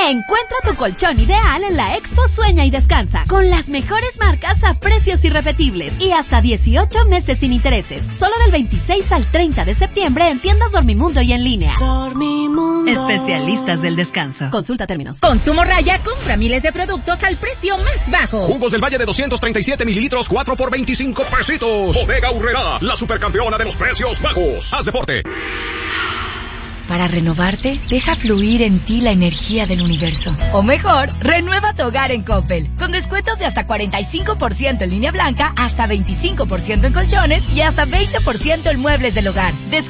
Encuentra tu colchón ideal en la Expo Sueña y Descansa, con las mejores marcas a precios irrepetibles y hasta 18 meses sin intereses. Solo del 26 al 30 de septiembre en tiendas Dormimundo y en línea. Dormimundo. Especialistas del descanso. Consulta términos. Consumo Raya compra miles de productos al precio más bajo. Jugos del Valle de 237 mililitros, 4 por 25 pesitos. Bodega Aurrerá, la supercampeona de los precios bajos. Haz deporte. Para renovarte, deja fluir en ti la energía del universo. O mejor, renueva tu hogar en Coppel. Con descuentos de hasta 45% en línea blanca, hasta 25% en colchones y hasta 20% en muebles del hogar.